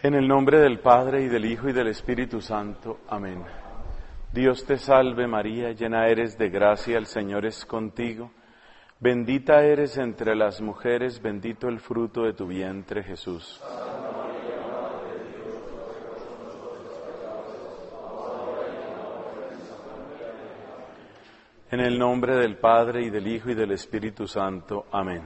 En el nombre del Padre, y del Hijo, y del Espíritu Santo. Amén. Dios te salve María, llena eres de gracia, el Señor es contigo. Bendita eres entre las mujeres, bendito el fruto de tu vientre, Jesús. En el nombre del Padre, y del Hijo, y del Espíritu Santo. Amén.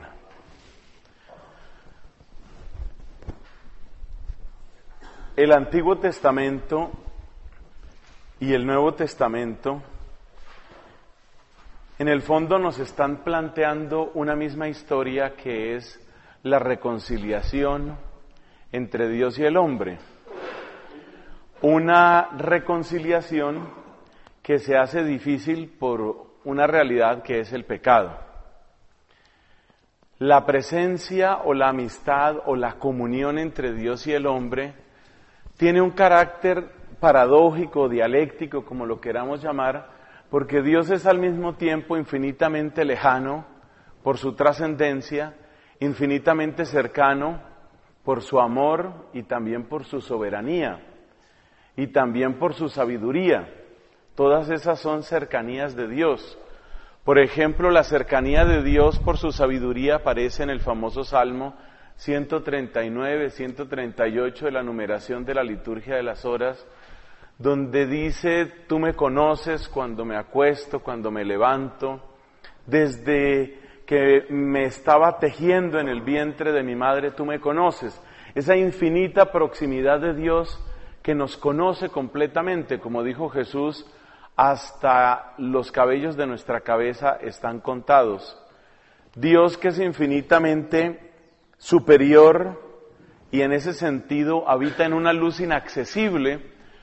El Antiguo Testamento y el Nuevo Testamento, en el fondo nos están planteando una misma historia, que es la reconciliación entre Dios y el hombre. Una reconciliación que se hace difícil por una realidad que es el pecado. La presencia o la amistad o la comunión entre Dios y el hombre tiene un carácter paradójico, dialéctico, como lo queramos llamar, porque Dios es al mismo tiempo infinitamente lejano por su trascendencia, infinitamente cercano por su amor y también por su soberanía y también por su sabiduría. Todas esas son cercanías de Dios. Por ejemplo, la cercanía de Dios por su sabiduría aparece en el famoso Salmo 139, 138 de la numeración de la liturgia de las horas, donde dice: tú me conoces cuando me acuesto, cuando me levanto, desde que me estaba tejiendo en el vientre de mi madre, tú me conoces. Esa infinita proximidad de Dios que nos conoce completamente, como dijo Jesús, hasta los cabellos de nuestra cabeza están contados. Dios, que es infinitamente superior y en ese sentido habita en una luz inaccesible,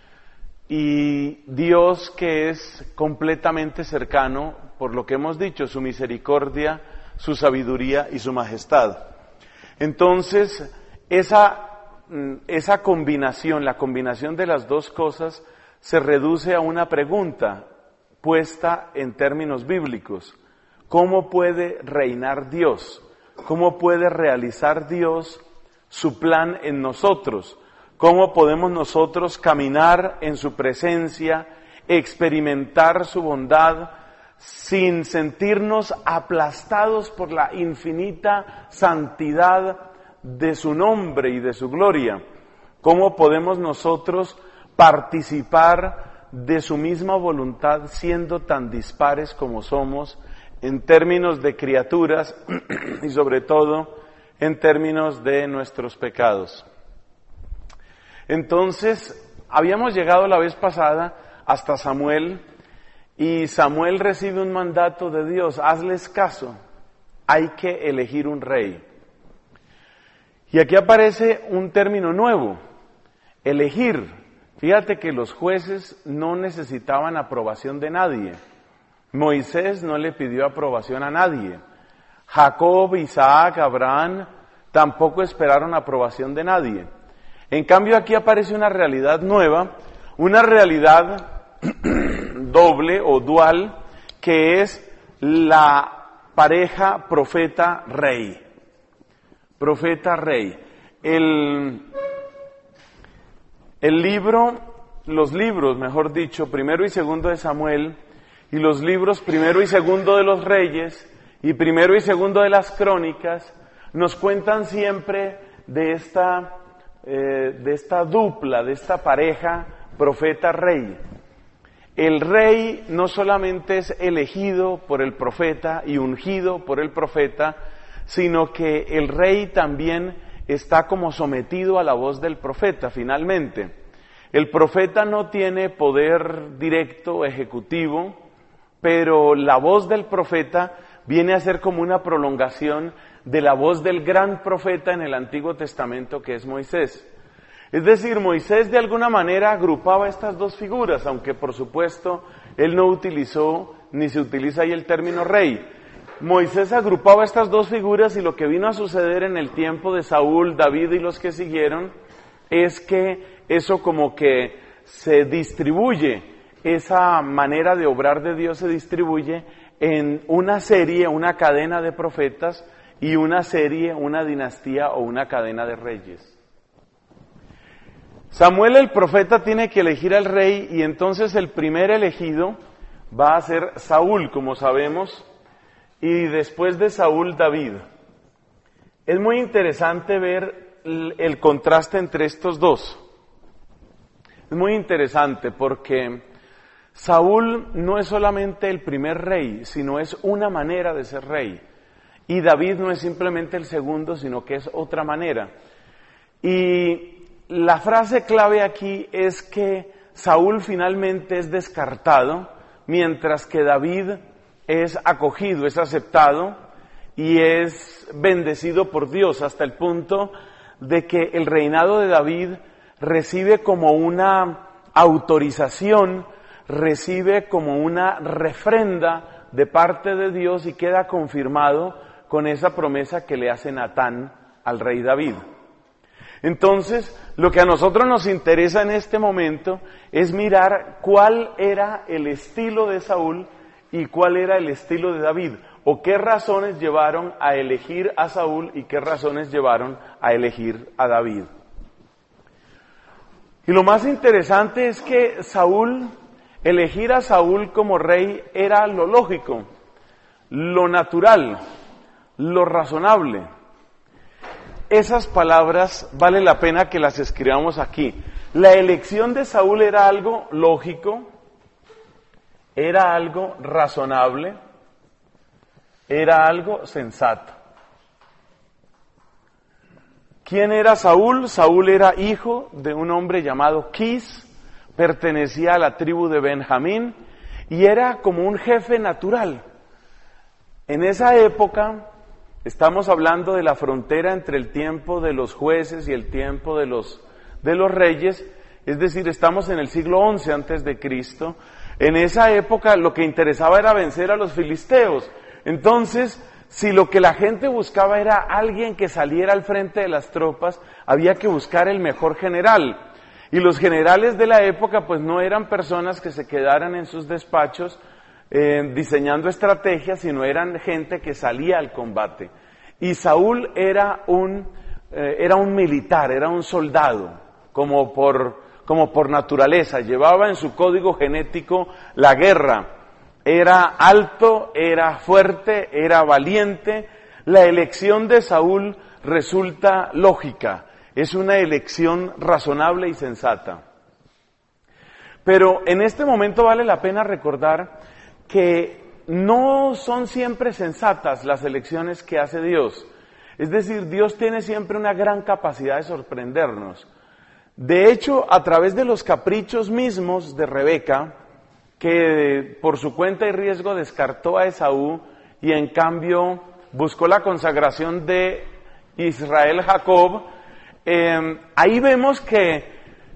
y Dios, que es completamente cercano, por lo que hemos dicho, su misericordia, su sabiduría y su majestad. Entonces, esa combinación, la combinación de las dos cosas, se reduce a una pregunta puesta en términos bíblicos: ¿cómo puede reinar Dios? ¿Cómo puede realizar Dios su plan en nosotros? ¿Cómo podemos nosotros caminar en su presencia, experimentar su bondad, sin sentirnos aplastados por la infinita santidad de su nombre y de su gloria? ¿Cómo podemos nosotros participar de su misma voluntad siendo tan dispares como somos en términos de criaturas y sobre todo en términos de nuestros pecados? Entonces, habíamos llegado la vez pasada hasta Samuel, y Samuel recibe un mandato de Dios: hazles caso, hay que elegir un rey. Y aquí aparece un término nuevo: elegir. Fíjate que los jueces no necesitaban aprobación de nadie. Moisés no le pidió aprobación a nadie. Jacob, Isaac, Abraham tampoco esperaron aprobación de nadie. En cambio, aquí aparece una realidad nueva, una realidad doble o dual, que es la pareja profeta-rey. Profeta-rey. Los libros, mejor dicho, primero y segundo de Samuel, y los libros primero y segundo de los Reyes, y primero y segundo de las Crónicas, nos cuentan siempre de esta dupla, de esta pareja profeta-rey. El rey no solamente es elegido por el profeta y ungido por el profeta, sino que el rey también está como sometido a la voz del profeta. Finalmente, el profeta no tiene poder directo, ejecutivo, pero la voz del profeta viene a ser como una prolongación de la voz del gran profeta en el Antiguo Testamento, que es Moisés. Es decir, Moisés de alguna manera agrupaba estas dos figuras, aunque por supuesto él no utilizó ni se utiliza ahí el término rey. Moisés agrupaba estas dos figuras, y lo que vino a suceder en el tiempo de Saúl, David y los que siguieron es que eso como que se distribuye, esa manera de obrar de Dios se distribuye en una serie, una cadena de profetas, y una serie, una dinastía o una cadena de reyes. Samuel el profeta tiene que elegir al rey y entonces el primer elegido va a ser Saúl, como sabemos, y después de Saúl, David. Es muy interesante ver el contraste entre estos dos. Es muy interesante porque Saúl no es solamente el primer rey, sino es una manera de ser rey. Y David no es simplemente el segundo, sino que es otra manera. Y la frase clave aquí es que Saúl finalmente es descartado, mientras que David es acogido, es aceptado y es bendecido por Dios hasta el punto de que el reinado de David recibe como una autorización, recibe como una refrenda de parte de Dios y queda confirmado con esa promesa que le hace Natán al rey David. Entonces, lo que a nosotros nos interesa en este momento es mirar cuál era el estilo de Saúl y cuál era el estilo de David, o qué razones llevaron a elegir a Saúl y qué razones llevaron a elegir a David. Y lo más interesante es que elegir a Saúl como rey era lo lógico, lo natural, lo razonable. Esas palabras vale la pena que las escribamos aquí. La elección de Saúl era algo lógico, era algo razonable, era algo sensato. ¿Quién era Saúl? Saúl era hijo de un hombre llamado Quis, pertenecía a la tribu de Benjamín y era como un jefe natural. En esa época, estamos hablando de la frontera entre el tiempo de los jueces y el tiempo de los reyes, es decir, estamos en el siglo XI antes de Cristo. En esa época lo que interesaba era vencer a los filisteos. Entonces, si lo que la gente buscaba era alguien que saliera al frente de las tropas, había que buscar el mejor general. Y los generales de la época pues no eran personas que se quedaran en sus despachos diseñando estrategias, sino eran gente que salía al combate. Y Saúl era un militar, era un soldado, como por naturaleza, llevaba en su código genético la guerra. Era alto, era fuerte, era valiente. La elección de Saúl resulta lógica, es una elección razonable y sensata. Pero en este momento vale la pena recordar que no son siempre sensatas las elecciones que hace Dios. Es decir, Dios tiene siempre una gran capacidad de sorprendernos. De hecho, a través de los caprichos mismos de Rebeca, que por su cuenta y riesgo descartó a Esaú y en cambio buscó la consagración de Israel Jacob, ahí vemos que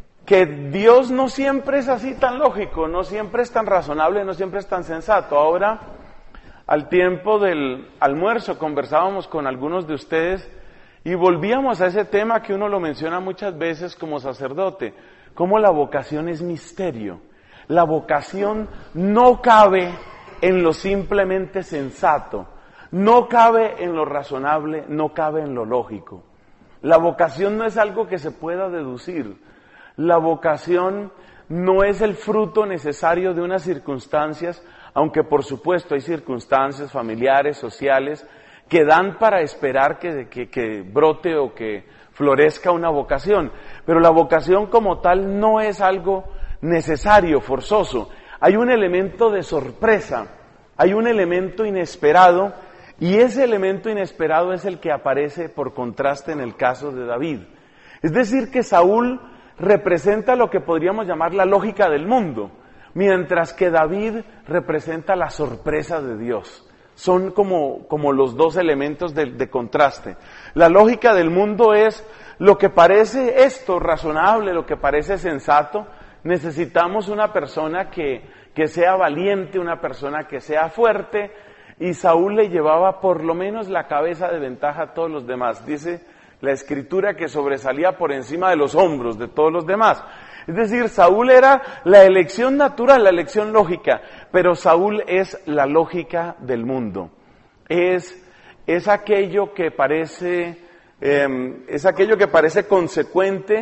Dios no siempre es así tan lógico, no siempre es tan razonable, no siempre es tan sensato. Ahora, al tiempo del almuerzo, conversábamos con algunos de ustedes y volvíamos a ese tema que uno lo menciona muchas veces como sacerdote, cómo la vocación es misterio. La vocación no cabe en lo simplemente sensato, no cabe en lo razonable, no cabe en lo lógico. La vocación no es algo que se pueda deducir. La vocación no es el fruto necesario de unas circunstancias, aunque por supuesto hay circunstancias familiares, sociales, que dan para esperar que brote o que florezca una vocación. Pero la vocación como tal no es algo necesario, forzoso. Hay un elemento de sorpresa, hay un elemento inesperado, y ese elemento inesperado es el que aparece por contraste en el caso de David. Es decir, que Saúl representa lo que podríamos llamar la lógica del mundo, mientras que David representa la sorpresa de Dios. Son como los dos elementos de contraste. La lógica del mundo es lo que parece razonable, lo que parece sensato. Necesitamos una persona que sea valiente, una persona que sea fuerte, y Saúl le llevaba por lo menos la cabeza de ventaja a todos los demás. Dice la Escritura que sobresalía por encima de los hombros de todos los demás. Es decir, Saúl era la elección natural, la elección lógica, pero Saúl es la lógica del mundo. Es aquello que parece consecuente,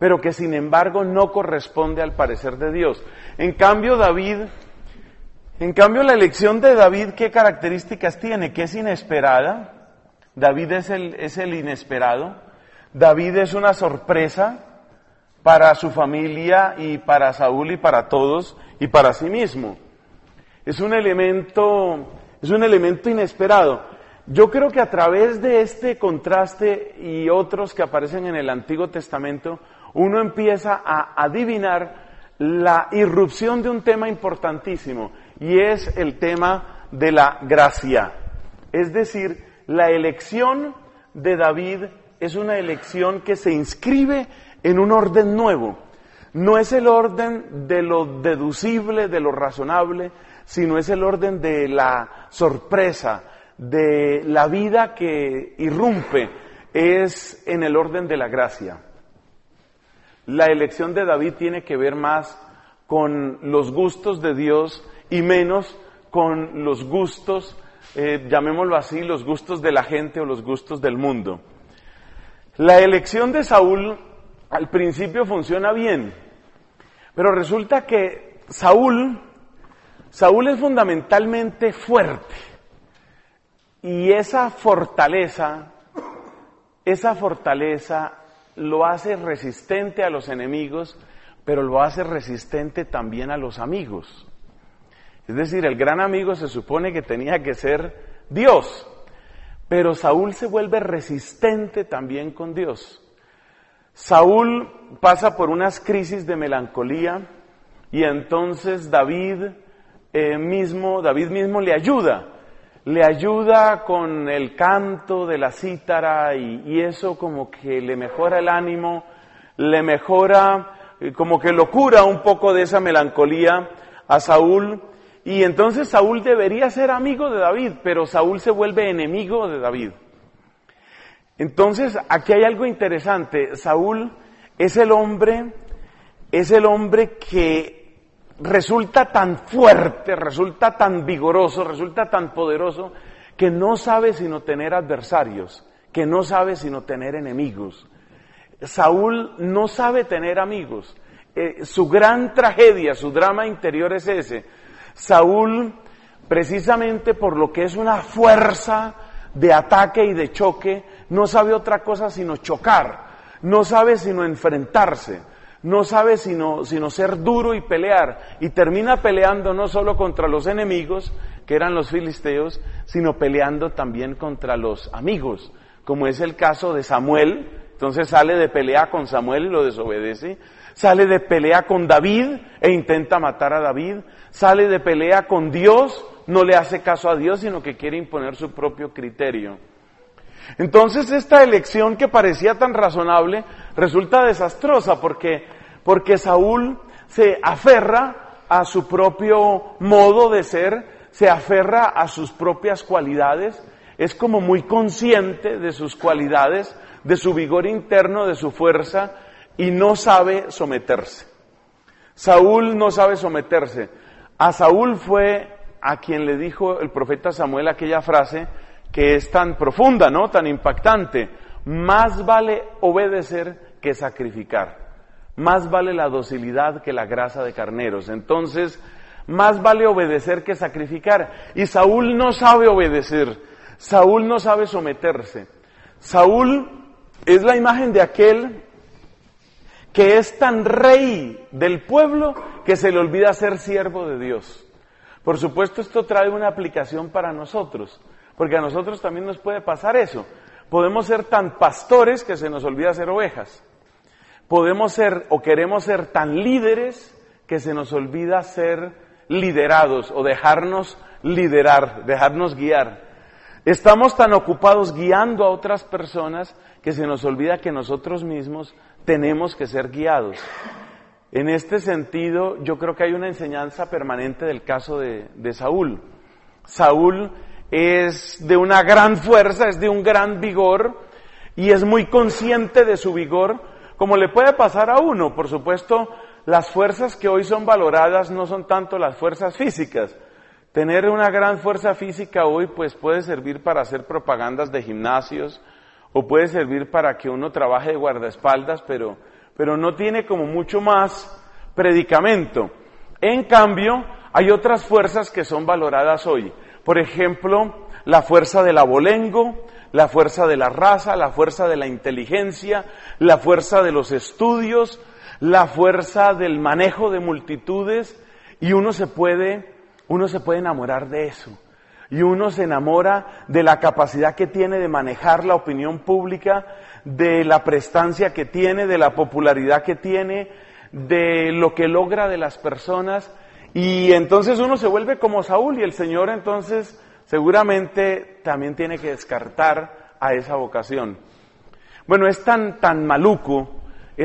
pero que sin embargo no corresponde al parecer de Dios. En cambio, la elección de David, ¿qué características tiene? Que es inesperada. David es el inesperado. David es una sorpresa para su familia y para Saúl y para todos y para sí mismo. Es un elemento inesperado. Yo creo que a través de este contraste y otros que aparecen en el Antiguo Testamento, uno empieza a adivinar la irrupción de un tema importantísimo, y es el tema de la gracia. Es decir, la elección de David es una elección que se inscribe en un orden nuevo. No es el orden de lo deducible, de lo razonable, sino es el orden de la sorpresa, de la vida que irrumpe, es en el orden de la gracia. La elección de David tiene que ver más con los gustos de Dios y menos con los gustos, llamémoslo así, los gustos de la gente o los gustos del mundo. La elección de Saúl al principio funciona bien, pero resulta que Saúl es fundamentalmente fuerte, y esa fortaleza lo hace resistente a los enemigos, pero lo hace resistente también a los amigos. Es decir, el gran amigo se supone que tenía que ser Dios, pero Saúl se vuelve resistente también con Dios. Saúl pasa por unas crisis de melancolía, y entonces David mismo le ayuda con el canto de la cítara, y eso como que le mejora el ánimo, le mejora, como que lo cura un poco de esa melancolía a Saúl. Y entonces Saúl debería ser amigo de David, pero Saúl se vuelve enemigo de David. Entonces aquí hay algo interesante. Saúl es el hombre que resulta tan fuerte, resulta tan vigoroso, resulta tan poderoso, que no sabe sino tener adversarios, que no sabe sino tener enemigos. Saúl no sabe tener amigos. Su gran tragedia, su drama interior es ese. Saúl, precisamente por lo que es una fuerza de ataque y de choque, no sabe otra cosa sino chocar, no sabe sino enfrentarse, no sabe sino ser duro y pelear, y termina peleando no solo contra los enemigos, que eran los filisteos, sino peleando también contra los amigos, como es el caso de Samuel. Entonces sale de pelea con Samuel y lo desobedece, sale de pelea con David e intenta matar a David, sale de pelea con Dios, no le hace caso a Dios, sino que quiere imponer su propio criterio. Entonces esta elección que parecía tan razonable resulta desastrosa, porque Saúl se aferra a su propio modo de ser, se aferra a sus propias cualidades, es como muy consciente de sus cualidades, de su vigor interno, de su fuerza, y no sabe someterse. Saúl no sabe someterse. A Saúl fue a quien le dijo el profeta Samuel aquella frase que es tan profunda, ¿no? Tan impactante. Más vale obedecer que sacrificar. Más vale la docilidad que la grasa de carneros. Entonces, más vale obedecer que sacrificar. Y Saúl no sabe obedecer. Saúl no sabe someterse. Saúl es la imagen de aquel que es tan rey del pueblo que se le olvida ser siervo de Dios. Por supuesto, esto trae una aplicación para nosotros, porque a nosotros también nos puede pasar eso. Podemos ser tan pastores que se nos olvida ser ovejas. Podemos ser o queremos ser tan líderes que se nos olvida ser liderados o dejarnos liderar, dejarnos guiar. Estamos tan ocupados guiando a otras personas que se nos olvida que nosotros mismos tenemos que ser guiados. En este sentido, yo creo que hay una enseñanza permanente del caso de Saúl. Saúl es de una gran fuerza, es de un gran vigor, y es muy consciente de su vigor, como le puede pasar a uno. Por supuesto, las fuerzas que hoy son valoradas no son tanto las fuerzas físicas. Tener una gran fuerza física hoy pues puede servir para hacer propagandas de gimnasios, o puede servir para que uno trabaje de guardaespaldas, pero pero no tiene como mucho más predicamento. En cambio, hay otras fuerzas que son valoradas hoy. Por ejemplo, la fuerza del abolengo, la fuerza de la raza, la fuerza de la inteligencia, la fuerza de los estudios, la fuerza del manejo de multitudes, y uno se puede enamorar de eso. Y uno se enamora de la capacidad que tiene de manejar la opinión pública, de la prestancia que tiene, de la popularidad que tiene, de lo que logra de las personas. Y entonces uno se vuelve como Saúl, y el Señor entonces seguramente también tiene que descartar a esa vocación. Bueno, es tan maluco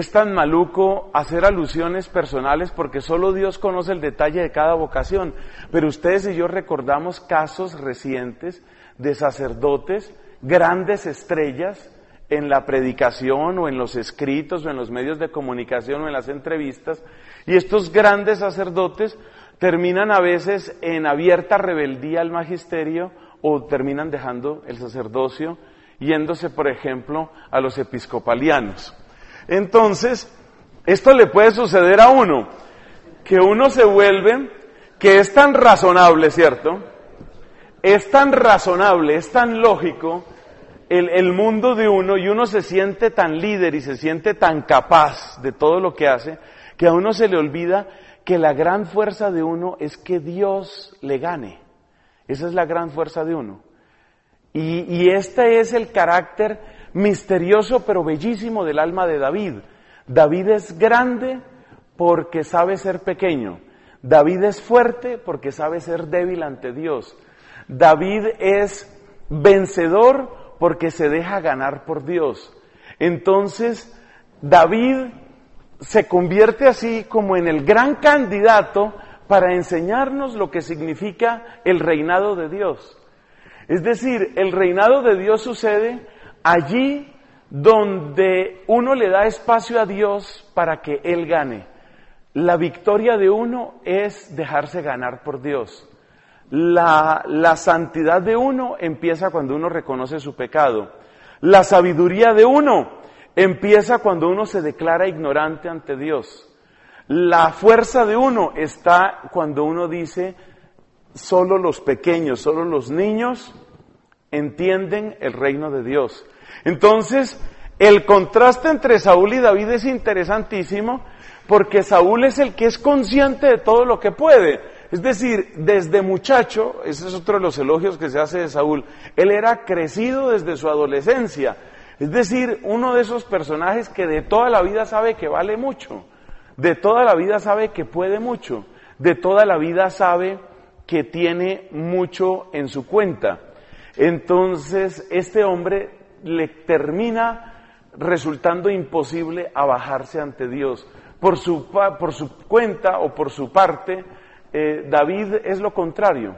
hacer alusiones personales, porque solo Dios conoce el detalle de cada vocación. Pero ustedes y yo recordamos casos recientes de sacerdotes, grandes estrellas en la predicación o en los escritos o en los medios de comunicación o en las entrevistas, y estos grandes sacerdotes terminan a veces en abierta rebeldía al magisterio, o terminan dejando el sacerdocio, yéndose, por ejemplo, a los episcopalianos. Entonces, esto le puede suceder a uno, que uno se vuelve, que es tan razonable, ¿cierto? Es tan razonable, es tan lógico el mundo de uno, y uno se siente tan líder y se siente tan capaz de todo lo que hace, que a uno se le olvida que la gran fuerza de uno es que Dios le gane. Esa es la gran fuerza de uno. Y este es el carácter misterioso pero bellísimo del alma de David. David es grande porque sabe ser pequeño. David es fuerte porque sabe ser débil ante Dios. David es vencedor porque se deja ganar por Dios. Entonces, David se convierte así como en el gran candidato para enseñarnos lo que significa el reinado de Dios. Es decir, el reinado de Dios sucede allí donde uno le da espacio a Dios para que Él gane. La victoria de uno es dejarse ganar por Dios. La santidad de uno empieza cuando uno reconoce su pecado. La sabiduría de uno empieza cuando uno se declara ignorante ante Dios. La fuerza de uno está cuando uno dice, solo los pequeños, solo los niños entienden el reino de Dios. Entonces, el contraste entre Saúl y David es interesantísimo, porque Saúl es el que es consciente de todo lo que puede. Es decir, desde muchacho, ese es otro de los elogios que se hace de Saúl, él era crecido desde su adolescencia. Es decir, uno de esos personajes que de toda la vida sabe que vale mucho, de toda la vida sabe que puede mucho, de toda la vida sabe que tiene mucho en su cuenta. Entonces, este hombre le termina resultando imposible abajarse ante Dios. Por su cuenta o por su parte, David es lo contrario.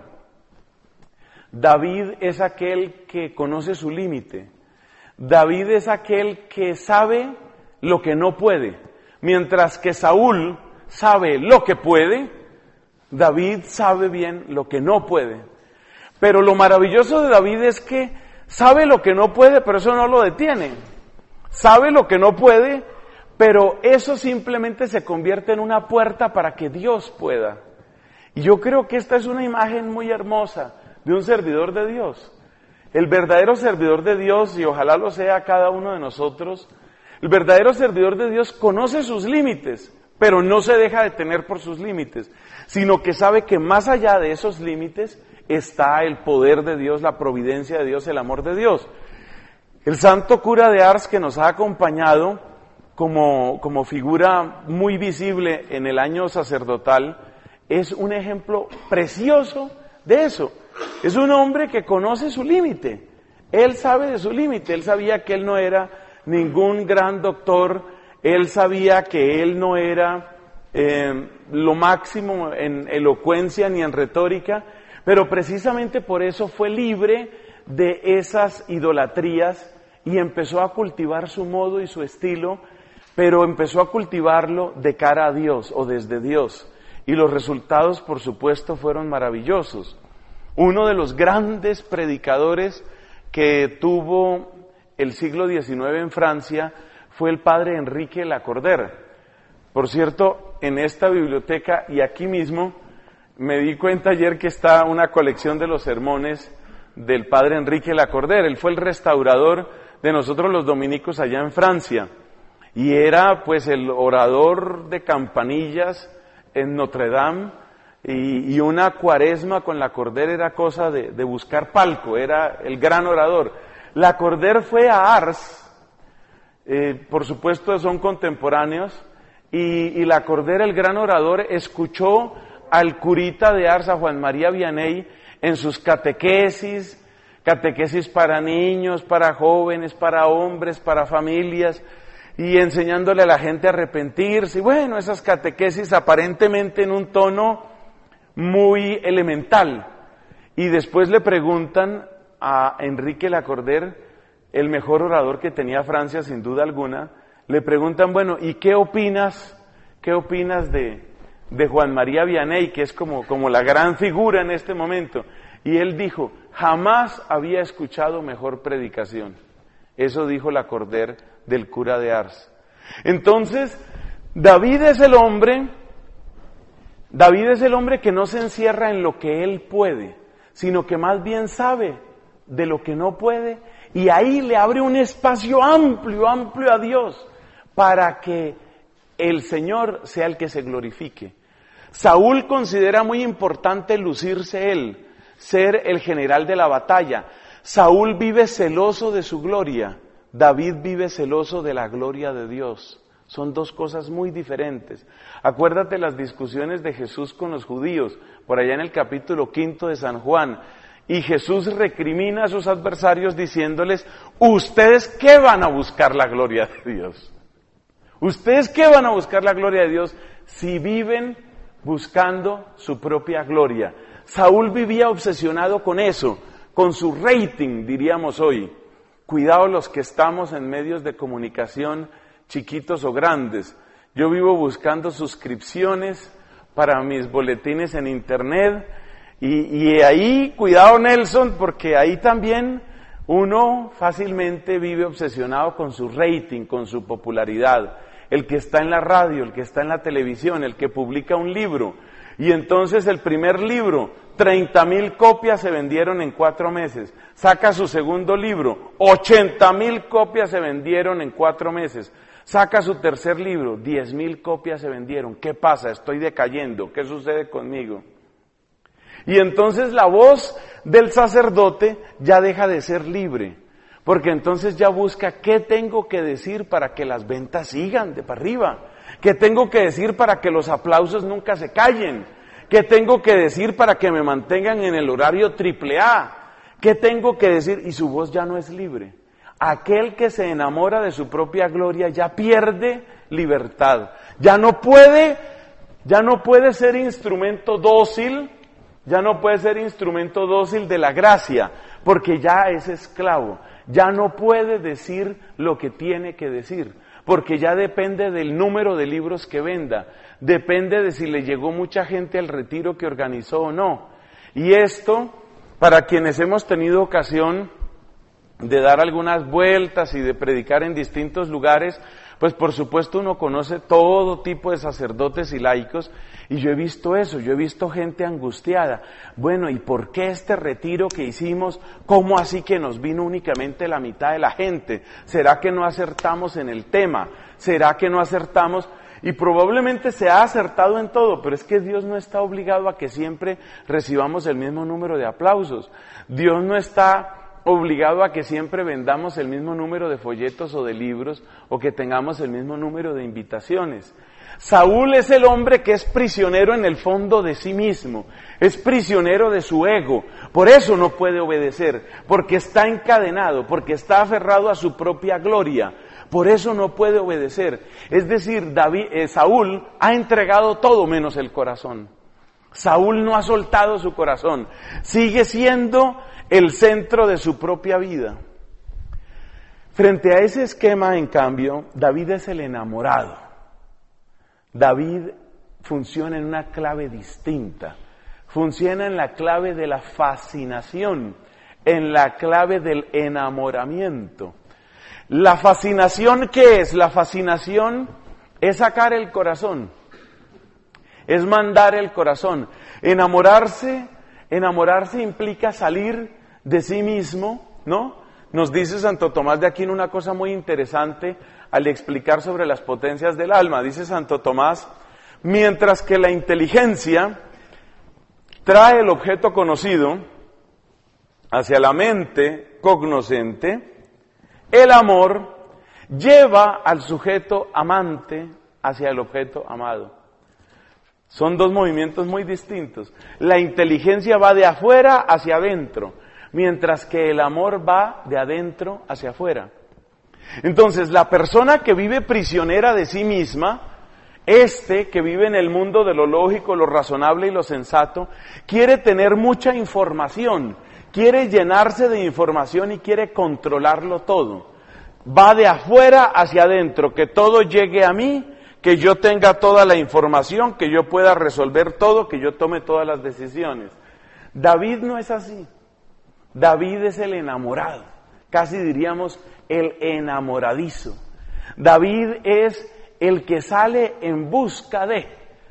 David es aquel que conoce su límite. David es aquel que sabe lo que no puede. Mientras que Saúl sabe lo que puede, David sabe bien lo que no puede. Pero lo maravilloso de David es que sabe lo que no puede, pero eso no lo detiene. Sabe lo que no puede, pero eso simplemente se convierte en una puerta para que Dios pueda. Y yo creo que esta es una imagen muy hermosa de un servidor de Dios. El verdadero servidor de Dios, y ojalá lo sea cada uno de nosotros, el verdadero servidor de Dios conoce sus límites, pero no se deja detener por sus límites, sino que sabe que más allá de esos límites está el poder de Dios, la providencia de Dios, el amor de Dios. El santo cura de Ars, que nos ha acompañado como figura muy visible en el año sacerdotal, es un ejemplo precioso de eso. Es un hombre que conoce su límite. Él sabe de su límite. Él sabía que él no era ningún gran doctor. Él sabía que él no era lo máximo en elocuencia ni en retórica, pero precisamente por eso fue libre de esas idolatrías y empezó a cultivar su modo y su estilo, pero empezó a cultivarlo de cara a Dios o desde Dios. Y los resultados, por supuesto, fueron maravillosos. Uno de los grandes predicadores que tuvo el siglo XIX en Francia fue el padre Enrique Lacordaire. Por cierto, en esta biblioteca y aquí mismo me di cuenta ayer que está una colección de los sermones del padre Enrique Lacordaire. Él fue el restaurador de nosotros los dominicos allá en Francia y era pues el orador de campanillas en Notre Dame y una cuaresma con Lacordaire era cosa de buscar palco, era el gran orador. Lacordaire fue a Ars, por supuesto son contemporáneos, y Lacordaire, el gran orador, escuchó al curita de Ars, a Juan María Vianney, en sus catequesis para niños, para jóvenes, para hombres, para familias, y enseñándole a la gente a arrepentirse. Y bueno, esas catequesis aparentemente en un tono muy elemental. Y después le preguntan a Enrique Lacordaire, el mejor orador que tenía Francia sin duda alguna, le preguntan, bueno, ¿y qué opinas de Juan María Vianney, que es como la gran figura en este momento? Y él dijo, jamás había escuchado mejor predicación. Eso dijo Lacordaire del cura de Ars. Entonces, David es el hombre que no se encierra en lo que él puede, sino que más bien sabe de lo que no puede, y ahí le abre un espacio amplio a Dios, para que el Señor sea el que se glorifique. Saúl considera muy importante lucirse él, ser el general de la batalla. Saúl vive celoso de su gloria, David vive celoso de la gloria de Dios. Son dos cosas muy diferentes. Acuérdate las discusiones de Jesús con los judíos, por allá en el capítulo 5 de San Juan. Y Jesús recrimina a sus adversarios diciéndoles, ¿ustedes qué van a buscar la gloria de Dios? ¿Ustedes qué van a buscar la gloria de Dios si viven buscando su propia gloria? Saúl vivía obsesionado con eso, con su rating, diríamos hoy. Cuidado los que estamos en medios de comunicación, chiquitos o grandes. Yo vivo buscando suscripciones para mis boletines en internet y ahí, cuidado Nelson, porque ahí también uno fácilmente vive obsesionado con su rating, con su popularidad. El que está en la radio, el que está en la televisión, el que publica un libro. Y entonces el primer libro, 30,000 copias se vendieron en 4 meses. Saca su segundo libro, 80,000 copias se vendieron en 4 meses. Saca su tercer libro, 10,000 copias se vendieron. ¿Qué pasa? Estoy decayendo. ¿Qué sucede conmigo? Y entonces la voz del sacerdote ya deja de ser libre. Porque entonces ya busca qué tengo que decir para que las ventas sigan de para arriba, qué tengo que decir para que los aplausos nunca se callen, qué tengo que decir para que me mantengan en el horario AAA, qué tengo que decir, y su voz ya no es libre. Aquel que se enamora de su propia gloria ya pierde libertad, ya no puede ser instrumento dócil, de la gracia, porque ya es esclavo. Ya no puede decir lo que tiene que decir, porque ya depende del número de libros que venda, depende de si le llegó mucha gente al retiro que organizó o no. Y esto, para quienes hemos tenido ocasión de dar algunas vueltas y de predicar en distintos lugares, pues por supuesto uno conoce todo tipo de sacerdotes y laicos, y yo he visto eso, yo he visto gente angustiada. Bueno, ¿y por qué este retiro que hicimos, cómo así que nos vino únicamente la mitad de la gente? ¿Será que no acertamos en el tema? ¿Será que no acertamos? Y probablemente se ha acertado en todo, pero es que Dios no está obligado a que siempre recibamos el mismo número de aplausos. Dios no está obligado a que siempre vendamos el mismo número de folletos o de libros, o que tengamos el mismo número de invitaciones. Saúl es el hombre que es prisionero en el fondo de sí mismo, es prisionero de su ego, por eso no puede obedecer, porque está encadenado, porque está aferrado a su propia gloria, por eso no puede obedecer. Es decir, Saúl ha entregado todo menos el corazón. Saúl no ha soltado su corazón, sigue siendo el centro de su propia vida. Frente a ese esquema, en cambio, David es el enamorado. David funciona en una clave distinta, funciona en la clave de la fascinación, en la clave del enamoramiento. La fascinación, ¿qué es? La fascinación es sacar el corazón, es mandar el corazón. Enamorarse implica salir de sí mismo, ¿no? Nos dice Santo Tomás de Aquino una cosa muy interesante al explicar sobre las potencias del alma. Dice Santo Tomás, mientras que la inteligencia trae el objeto conocido hacia la mente cognoscente, el amor lleva al sujeto amante hacia el objeto amado. Son dos movimientos muy distintos. La inteligencia va de afuera hacia adentro, mientras que el amor va de adentro hacia afuera. Entonces, la persona que vive prisionera de sí misma, que vive en el mundo de lo lógico, lo razonable y lo sensato, quiere tener mucha información, quiere llenarse de información y quiere controlarlo todo. Va de afuera hacia adentro, que todo llegue a mí, que yo tenga toda la información, que yo pueda resolver todo, que yo tome todas las decisiones. David no es así. David es el enamorado, casi diríamos el enamoradizo. David es el que sale en busca de.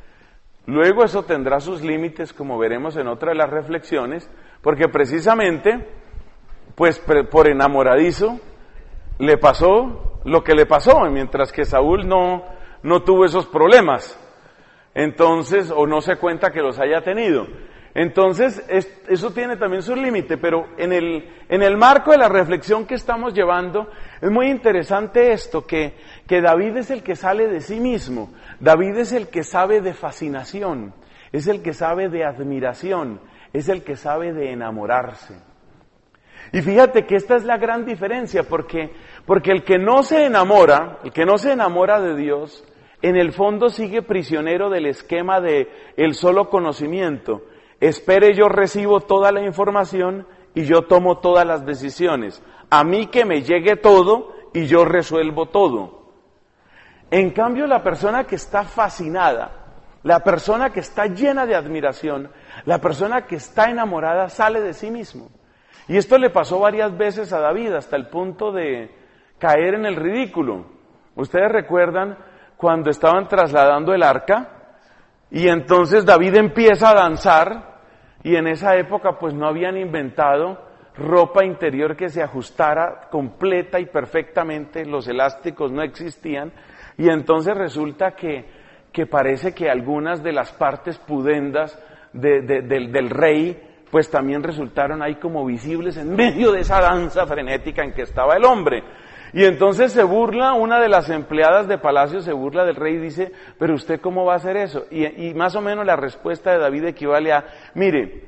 Luego eso tendrá sus límites, como veremos en otra de las reflexiones, porque precisamente, pues por enamoradizo, le pasó lo que le pasó, mientras que Saúl no tuvo esos problemas, entonces, o no se cuenta que los haya tenido. Entonces, eso tiene también su límite, pero en el marco de la reflexión que estamos llevando, es muy interesante esto, que David es el que sale de sí mismo, David es el que sabe de fascinación, es el que sabe de admiración, es el que sabe de enamorarse. Y fíjate que esta es la gran diferencia, porque el que no se enamora de Dios, en el fondo sigue prisionero del esquema de el solo conocimiento. Espere, yo recibo toda la información y yo tomo todas las decisiones. A mí que me llegue todo y yo resuelvo todo. En cambio, la persona que está fascinada, la persona que está llena de admiración, la persona que está enamorada sale de sí mismo. Y esto le pasó varias veces a David, hasta el punto de caer en el ridículo. Ustedes recuerdan cuando estaban trasladando el arca, y entonces David empieza a danzar, y en esa época pues no habían inventado ropa interior que se ajustara completa y perfectamente, los elásticos no existían, y entonces resulta que parece que algunas de las partes pudendas del rey pues también resultaron ahí como visibles en medio de esa danza frenética en que estaba el hombre. Y entonces se burla, una de las empleadas de palacio se burla del rey y dice, pero usted ¿cómo va a hacer eso? Y más o menos la respuesta de David equivale a, mire,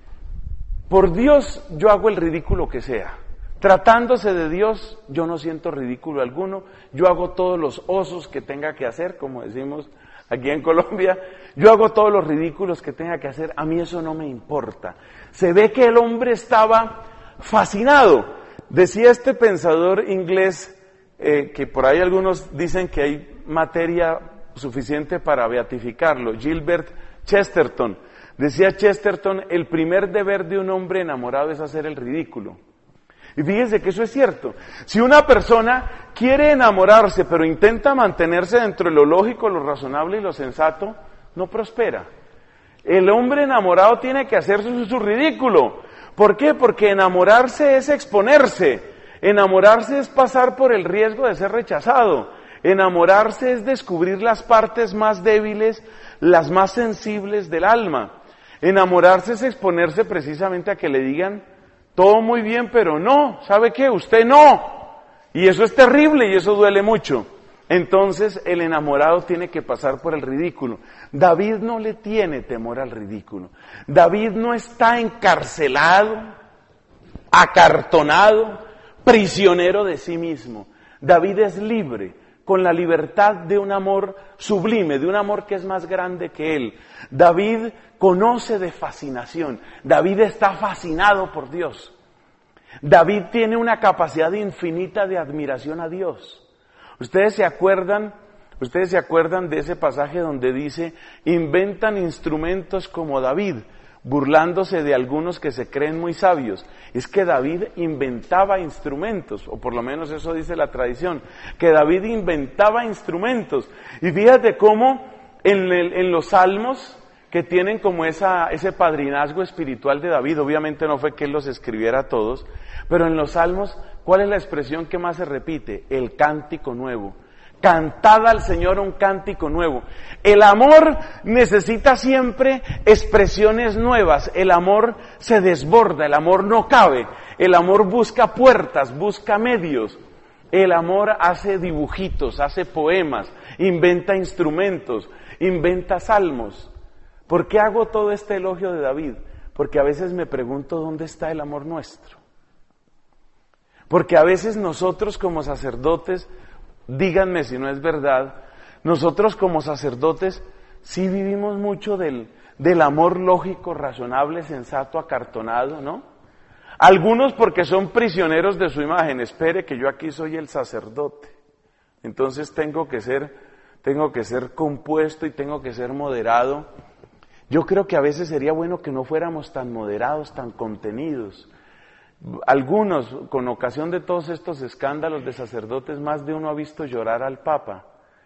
por Dios yo hago el ridículo que sea. Tratándose de Dios, yo no siento ridículo alguno, yo hago todos los osos que tenga que hacer, como decimos aquí en Colombia, yo hago todos los ridículos que tenga que hacer, a mí eso no me importa. Se ve que el hombre estaba fascinado. Decía este pensador inglés, que por ahí algunos dicen que hay materia suficiente para beatificarlo, Gilbert Chesterton. Decía Chesterton, el primer deber de un hombre enamorado es hacer el ridículo. Y fíjense que eso es cierto. Si una persona quiere enamorarse, pero intenta mantenerse dentro de lo lógico, lo razonable y lo sensato, no prospera. El hombre enamorado tiene que hacer su ridículo. ¿Por qué? Porque enamorarse es exponerse. Enamorarse es pasar por el riesgo de ser rechazado. Enamorarse es descubrir las partes más débiles, las más sensibles del alma. Enamorarse es exponerse precisamente a que le digan, todo muy bien, pero no, ¿sabe qué? Usted no. Y eso es terrible y eso duele mucho. Entonces el enamorado tiene que pasar por el ridículo. David no le tiene temor al ridículo. David no está encarcelado, acartonado, prisionero de sí mismo. David es libre, con la libertad de un amor sublime, de un amor que es más grande que él. David conoce de fascinación. David está fascinado por Dios. David tiene una capacidad infinita de admiración a Dios. ¿Ustedes se acuerdan de ese pasaje donde dice, inventan instrumentos como David? burlándose de algunos que se creen muy sabios. Es que David inventaba instrumentos, o por lo menos eso dice la tradición, que David inventaba instrumentos. Y fíjate cómo en los salmos que tienen como ese padrinazgo espiritual de David, obviamente no fue que él los escribiera todos, pero en los salmos, ¿cuál es la expresión que más se repite? El cántico nuevo. Cantad al Señor un cántico nuevo. El amor necesita siempre expresiones nuevas. El amor se desborda, el amor no cabe. El amor busca puertas, busca medios. El amor hace dibujitos, hace poemas, inventa instrumentos, inventa salmos. ¿Por qué hago todo este elogio de David? Porque a veces me pregunto dónde está el amor nuestro. Porque a veces nosotros como sacerdotes, díganme si no es verdad, nosotros como sacerdotes sí vivimos mucho del amor lógico, razonable, sensato, acartonado, ¿no? Algunos porque son prisioneros de su imagen. Espere que yo aquí soy el sacerdote. Entonces tengo que ser compuesto y tengo que ser moderado. Yo creo que a veces sería bueno que no fuéramos tan moderados, tan contenidos. Algunos, con ocasión de todos estos escándalos de sacerdotes, más de uno ha visto llorar al Papa.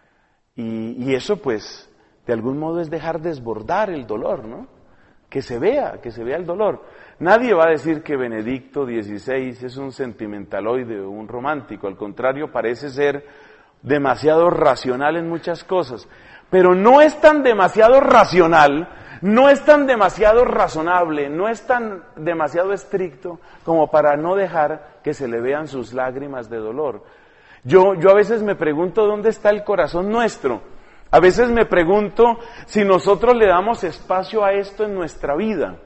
Y eso pues, de algún modo es dejar desbordar el dolor, ¿no? Que se vea el dolor. Nadie va a decir que Benedicto XVI es un sentimentaloide o un romántico, al contrario, parece ser demasiado racional en muchas cosas. Pero no es tan demasiado racional, no es tan demasiado razonable, no es tan demasiado estricto como para no dejar que se le vean sus lágrimas de dolor. Yo a veces me pregunto dónde está el corazón nuestro. A veces me pregunto si nosotros le damos espacio a esto en nuestra vida.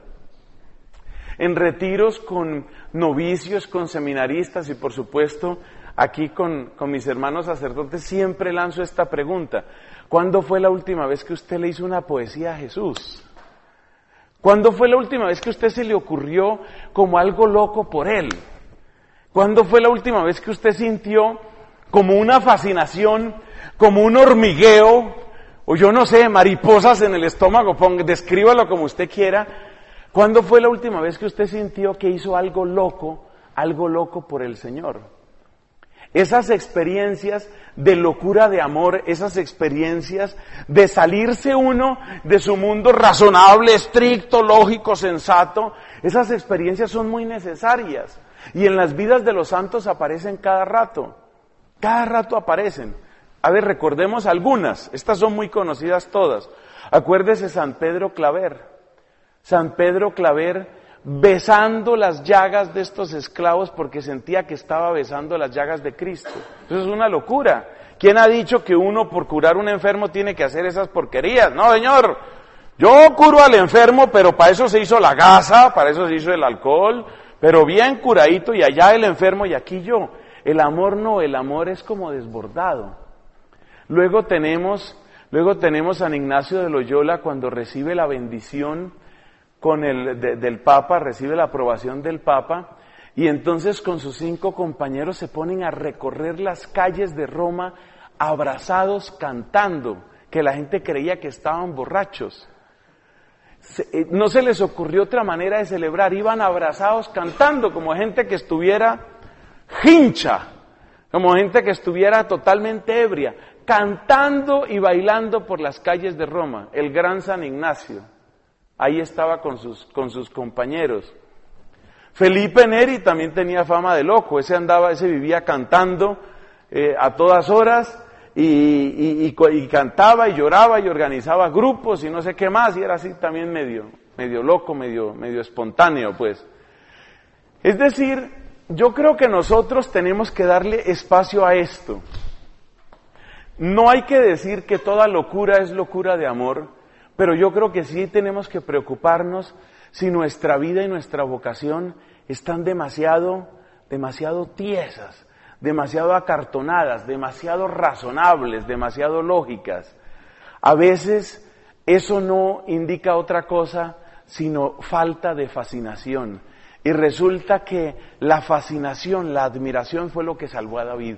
En retiros con novicios, con seminaristas y por supuesto aquí con mis hermanos sacerdotes siempre lanzo esta pregunta. ¿Cuándo fue la última vez que usted le hizo una poesía a Jesús? ¿Cuándo fue la última vez que a usted se le ocurrió como algo loco por Él? ¿Cuándo fue la última vez que usted sintió como una fascinación, como un hormigueo, o yo no sé, mariposas en el estómago, descríbalo como usted quiera? ¿Cuándo fue la última vez que usted sintió que hizo algo loco por el Señor? Esas experiencias de locura de amor, esas experiencias de salirse uno de su mundo razonable, estricto, lógico, sensato, esas experiencias son muy necesarias. Y en las vidas de los santos aparecen cada rato aparecen. A ver, recordemos algunas, estas son muy conocidas todas. Acuérdese San Pedro Claver besando las llagas de estos esclavos porque sentía que estaba besando las llagas de Cristo. Eso es una locura. ¿Quién ha dicho que uno por curar un enfermo tiene que hacer esas porquerías? No, señor, yo curo al enfermo, pero para eso se hizo la gasa, para eso se hizo el alcohol, pero bien curadito y allá el enfermo y aquí yo. El amor no, el amor es como desbordado. Luego tenemos a San Ignacio de Loyola cuando recibe la bendición del Papa, recibe la aprobación del Papa, y entonces con sus 5 compañeros se ponen a recorrer las calles de Roma abrazados cantando, que la gente creía que estaban borrachos. No se les ocurrió otra manera de celebrar, iban abrazados cantando como gente que estuviera hincha, como gente que estuviera totalmente ebria, cantando y bailando por las calles de Roma, el gran San Ignacio. Ahí estaba con sus compañeros. Felipe Neri también tenía fama de loco, ese vivía cantando a todas horas y cantaba y lloraba y organizaba grupos y no sé qué más, y era así también medio loco, medio espontáneo, pues. Es decir, yo creo que nosotros tenemos que darle espacio a esto. No hay que decir que toda locura es locura de amor, pero yo creo que sí tenemos que preocuparnos si nuestra vida y nuestra vocación están demasiado tiesas, demasiado acartonadas, demasiado razonables, demasiado lógicas. A veces eso no indica otra cosa sino falta de fascinación. Y resulta que la fascinación, la admiración fue lo que salvó a David.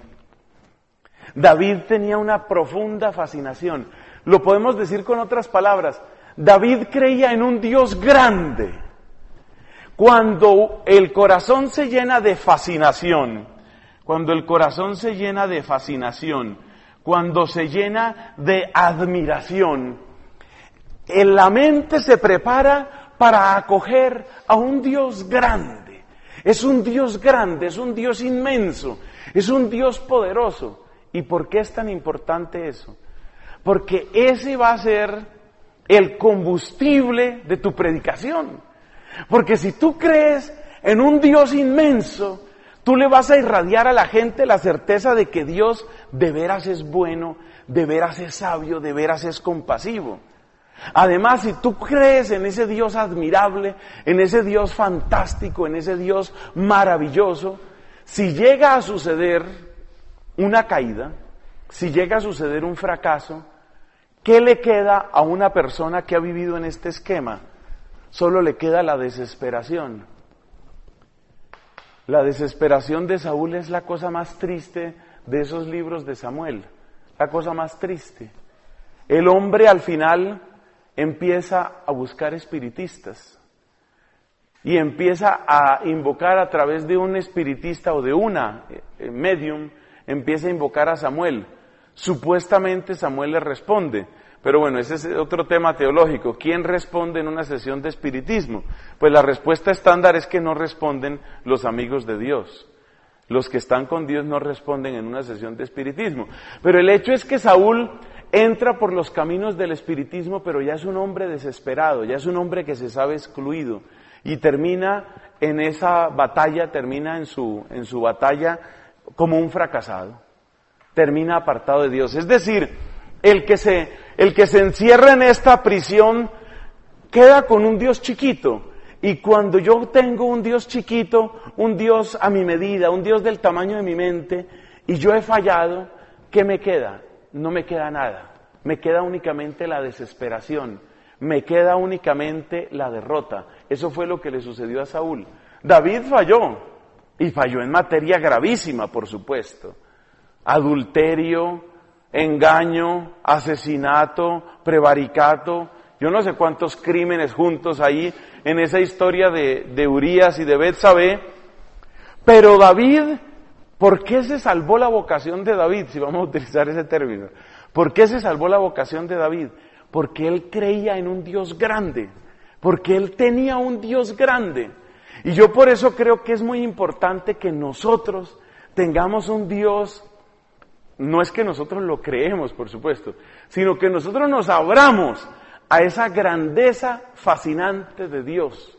David tenía una profunda fascinación. Lo podemos decir con otras palabras. David creía en un Dios grande. Cuando el corazón se llena de fascinación, cuando el corazón se llena de fascinación, cuando se llena de admiración, en la mente se prepara para acoger a un Dios grande. Es un Dios grande, es un Dios inmenso, es un Dios poderoso. ¿Y por qué es tan importante eso? Porque ese va a ser el combustible de tu predicación. Porque si tú crees en un Dios inmenso, tú le vas a irradiar a la gente la certeza de que Dios de veras es bueno, de veras es sabio, de veras es compasivo. Además, si tú crees en ese Dios admirable, en ese Dios fantástico, en ese Dios maravilloso, si llega a suceder una caída, si llega a suceder un fracaso, ¿qué le queda a una persona que ha vivido en este esquema? Solo le queda la desesperación. La desesperación de Saúl es la cosa más triste de esos libros de Samuel, la cosa más triste. El hombre al final empieza a buscar espiritistas y empieza a invocar a través de un espiritista o de una medium, empieza a invocar a Samuel. Supuestamente Samuel le responde, pero bueno, ese es otro tema teológico. ¿Quién responde en una sesión de espiritismo? Pues la respuesta estándar es que no responden los amigos de Dios. Los que están con Dios no responden en una sesión de espiritismo. Pero el hecho es que Saúl entra por los caminos del espiritismo, pero ya es un hombre desesperado, ya es un hombre que se sabe excluido y termina en esa batalla, termina en su batalla como un fracasado, termina apartado de Dios. Es decir, el que se encierra en esta prisión queda con un Dios chiquito. Y cuando yo tengo un Dios chiquito, un Dios a mi medida, un Dios del tamaño de mi mente, y yo he fallado, ¿qué me queda? No me queda nada. Me queda únicamente la desesperación. Me queda únicamente la derrota. Eso fue lo que le sucedió a Saúl. David falló, y falló en materia gravísima, por supuesto. Adulterio, engaño, asesinato, prevaricato, yo no sé cuántos crímenes juntos ahí en esa historia de Urías y de Betsabé. Pero David, ¿por qué se salvó la vocación de David? Si vamos a utilizar ese término. ¿Por qué se salvó la vocación de David? Porque él creía en un Dios grande, porque él tenía un Dios grande. Y yo por eso creo que es muy importante que nosotros tengamos un Dios. No es que nosotros lo creemos, por supuesto, sino que nosotros nos abramos a esa grandeza fascinante de Dios.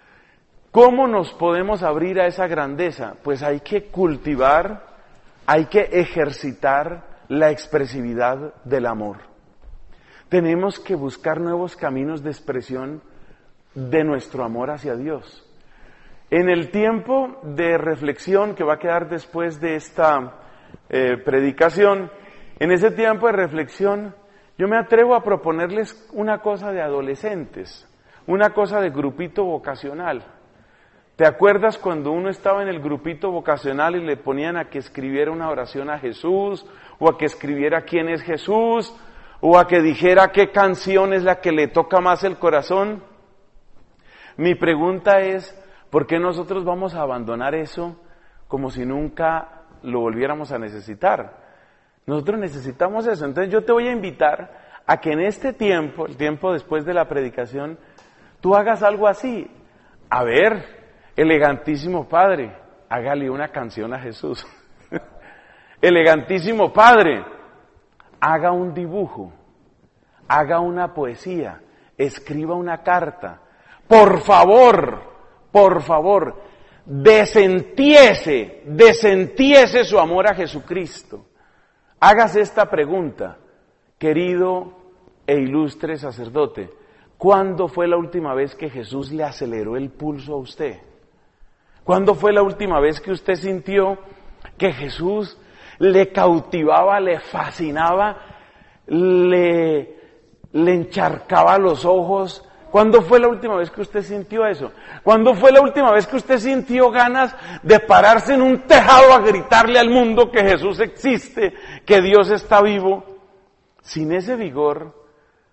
¿Cómo nos podemos abrir a esa grandeza? Pues hay que cultivar, hay que ejercitar la expresividad del amor. Tenemos que buscar nuevos caminos de expresión de nuestro amor hacia Dios. En el tiempo de reflexión que va a quedar después de esta predicación, en ese tiempo de reflexión, yo me atrevo a proponerles una cosa de adolescentes, una cosa de grupito vocacional. ¿Te acuerdas cuando uno estaba en el grupito vocacional y le ponían a que escribiera una oración a Jesús, o a que escribiera quién es Jesús, o a que dijera qué canción es la que le toca más el corazón? Mi pregunta es, ¿por qué nosotros vamos a abandonar eso como si nunca lo volviéramos a necesitar? Nosotros necesitamos eso. Entonces yo te voy a invitar a que en este tiempo, el tiempo después de la predicación, tú hagas algo así. A ver, elegantísimo Padre, hágale una canción a Jesús. Elegantísimo Padre, haga un dibujo, haga una poesía, escriba una carta. Por favor, desentiese su amor a Jesucristo. Hágase esta pregunta, querido e ilustre sacerdote, ¿cuándo fue la última vez que Jesús le aceleró el pulso a usted? ¿Cuándo fue la última vez que usted sintió que Jesús le cautivaba, le fascinaba, le encharcaba los ojos? ¿Cuándo fue la última vez que usted sintió eso? ¿Cuándo fue la última vez que usted sintió ganas de pararse en un tejado a gritarle al mundo que Jesús existe, que Dios está vivo? Sin ese vigor,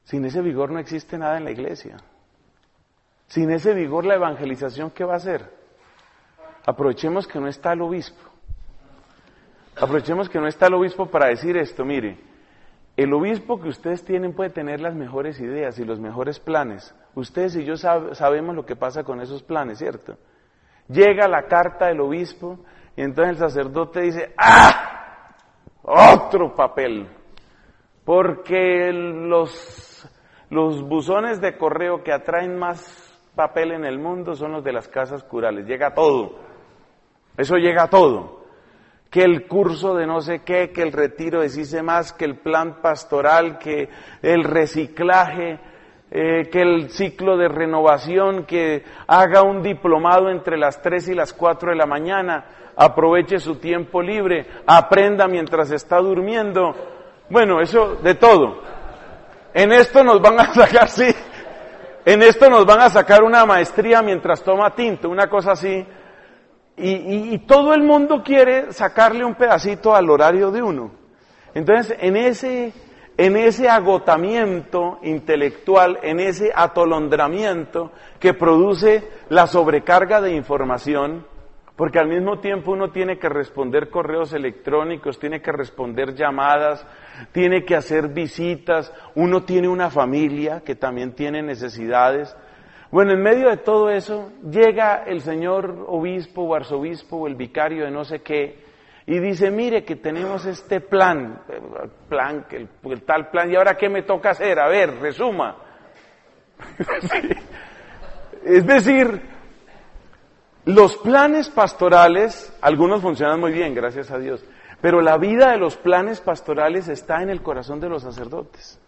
Sin ese vigor no existe nada en la iglesia. Sin ese vigor la evangelización, ¿qué va a hacer? Aprovechemos que no está el obispo. Aprovechemos que no está el obispo para decir esto, mire, el obispo que ustedes tienen puede tener las mejores ideas y los mejores planes. Ustedes y yo sabemos lo que pasa con esos planes, ¿cierto? Llega la carta del obispo y entonces el sacerdote dice, ¡ah! Otro papel. Porque los buzones de correo que atraen más papel en el mundo son los de las casas curales. Llega todo. Eso llega todo. Que el curso de no sé qué, que el retiro de Cise Más, que el plan pastoral, que el reciclaje, que el ciclo de renovación, que haga un diplomado entre las 3 y las 4 de la mañana, aproveche su tiempo libre, aprenda mientras está durmiendo. Bueno, eso de todo. En esto nos van a sacar, sí, en esto nos van a sacar una maestría mientras toma tinto, una cosa así. Y todo el mundo quiere sacarle un pedacito al horario de uno. Entonces, en ese agotamiento intelectual, en ese atolondramiento que produce la sobrecarga de información, porque al mismo tiempo uno tiene que responder correos electrónicos, tiene que responder llamadas, tiene que hacer visitas, uno tiene una familia que también tiene necesidades. Bueno, en medio de todo eso, llega el señor obispo o arzobispo o el vicario de no sé qué, y dice, mire que tenemos este plan, el tal plan, ¿y ahora qué me toca hacer? A ver, resuma. Sí. Es decir, los planes pastorales, algunos funcionan muy bien, gracias a Dios, pero la vida de los planes pastorales está en el corazón de los sacerdotes.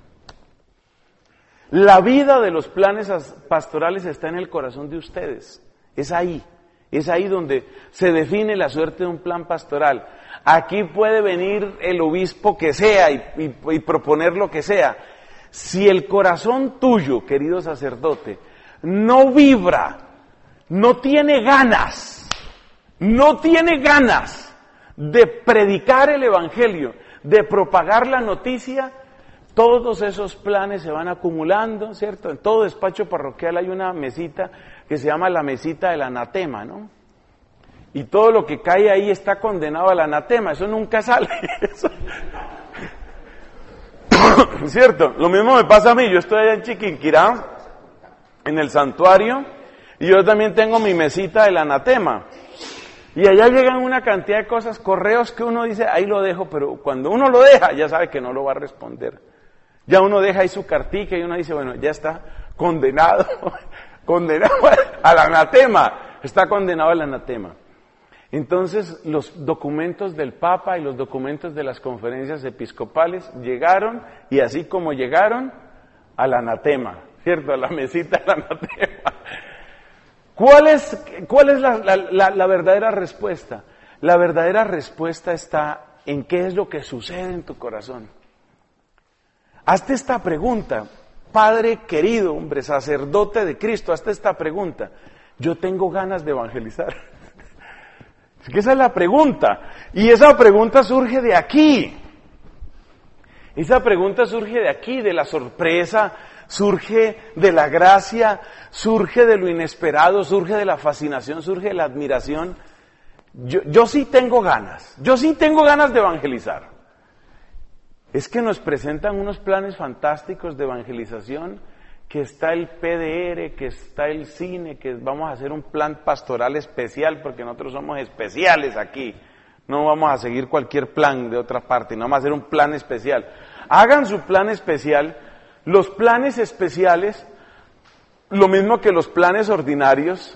La vida de los planes pastorales está en el corazón de ustedes. Es ahí donde se define la suerte de un plan pastoral. Aquí puede venir el obispo que sea y proponer lo que sea. Si el corazón tuyo, querido sacerdote, no vibra, no tiene ganas de predicar el evangelio, de propagar la noticia, todos esos planes se van acumulando, ¿cierto? En todo despacho parroquial hay una mesita que se llama la mesita del anatema, ¿no? Y todo lo que cae ahí está condenado al anatema, eso nunca sale. Eso. ¿Cierto? Lo mismo me pasa a mí, yo estoy allá en Chiquinquirá, en el santuario, y yo también tengo mi mesita del anatema. Y allá llegan una cantidad de cosas, correos que uno dice, ahí lo dejo, pero cuando uno lo deja, ya sabe que no lo va a responder. Ya uno deja ahí su cartica y uno dice, bueno, ya está condenado al anatema, está condenado al anatema. Entonces, los documentos del Papa y los documentos de las conferencias episcopales llegaron, y así como llegaron, al anatema, ¿cierto? A la mesita del anatema. ¿Cuál es la verdadera respuesta? La verdadera respuesta está en qué es lo que sucede en tu corazón. Hazte esta pregunta, Padre querido, hombre, sacerdote de Cristo, hazte esta pregunta. Yo tengo ganas de evangelizar. Es que esa es la pregunta. Y esa pregunta surge de aquí. Esa pregunta surge de aquí, de la sorpresa, surge de la gracia, surge de lo inesperado, surge de la fascinación, surge de la admiración. Yo sí tengo ganas de evangelizar. Es que nos presentan unos planes fantásticos de evangelización, que está el PDR, que está el cine, que vamos a hacer un plan pastoral especial, porque nosotros somos especiales aquí. No vamos a seguir cualquier plan de otra parte, no vamos a hacer un plan especial. Hagan su plan especial. Los planes especiales, lo mismo que los planes ordinarios,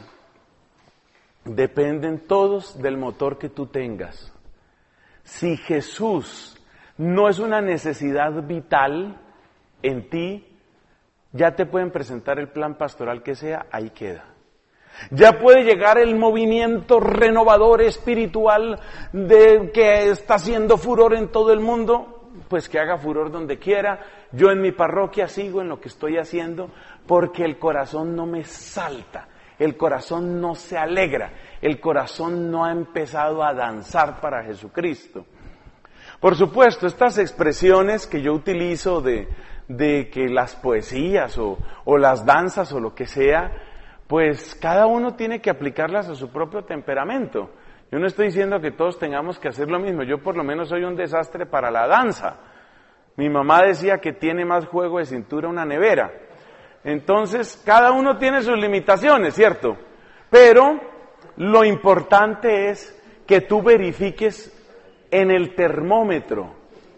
dependen todos del motor que tú tengas. Si Jesús no es una necesidad vital en ti, ya te pueden presentar el plan pastoral que sea, ahí queda. Ya puede llegar el movimiento renovador espiritual que está haciendo furor en todo el mundo, pues que haga furor donde quiera. Yo en mi parroquia sigo en lo que estoy haciendo, porque el corazón no me salta, el corazón no se alegra, el corazón no ha empezado a danzar para Jesucristo. Por supuesto, estas expresiones que yo utilizo de de que las poesías o las danzas o lo que sea, pues cada uno tiene que aplicarlas a su propio temperamento. Yo no estoy diciendo que todos tengamos que hacer lo mismo, yo por lo menos soy un desastre para la danza. Mi mamá decía que tiene más juego de cintura una nevera. Entonces, cada uno tiene sus limitaciones, ¿cierto? Pero lo importante es que tú verifiques en el termómetro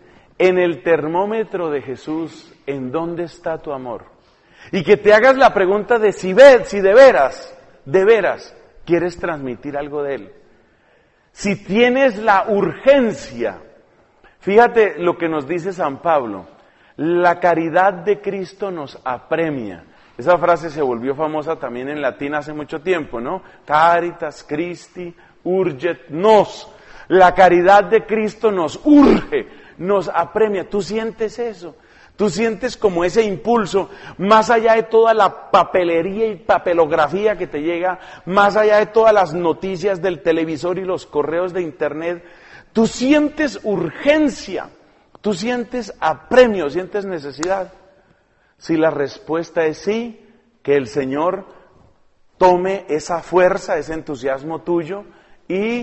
de Jesús, en dónde está tu amor. Y que te hagas la pregunta de si de veras quieres transmitir algo de Él. Si tienes la urgencia, fíjate lo que nos dice San Pablo, la caridad de Cristo nos apremia. Esa frase se volvió famosa también en latín hace mucho tiempo, ¿no? Caritas Christi urget nos. La caridad de Cristo nos urge, nos apremia. ¿Tú sientes eso? Tú sientes como ese impulso, más allá de toda la papelería y papelografía que te llega, más allá de todas las noticias del televisor y los correos de internet, tú sientes urgencia, tú sientes apremio, sientes necesidad. Si la respuesta es sí, que el Señor tome esa fuerza, ese entusiasmo tuyo y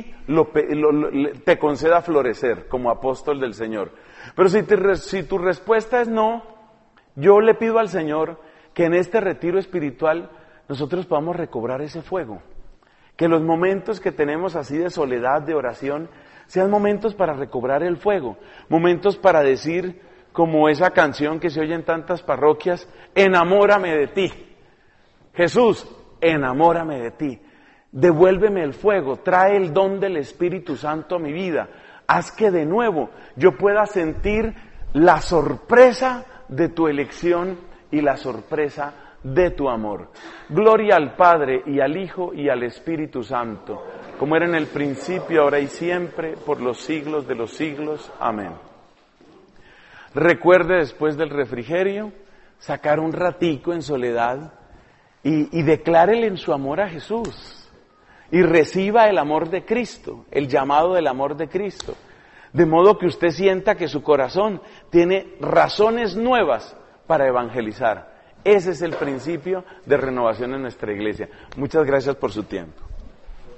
te conceda florecer como apóstol del Señor. Pero si tu respuesta es no, yo le pido al Señor que en este retiro espiritual nosotros podamos recobrar ese fuego. Que los momentos que tenemos así de soledad, de oración, sean momentos para recobrar el fuego. Momentos para decir, como esa canción que se oye en tantas parroquias, enamórame de ti. Jesús, enamórame de ti. Devuélveme el fuego, trae el don del Espíritu Santo a mi vida. Haz que de nuevo yo pueda sentir la sorpresa de tu elección y la sorpresa de tu amor. Gloria al Padre y al Hijo y al Espíritu Santo, como era en el principio, ahora y siempre, por los siglos de los siglos. Amén. Recuerde después del refrigerio sacar un ratico en soledad y declárele en su amor a Jesús. Y reciba el amor de Cristo, el llamado del amor de Cristo. De modo que usted sienta que su corazón tiene razones nuevas para evangelizar. Ese es el principio de renovación en nuestra iglesia. Muchas gracias por su tiempo.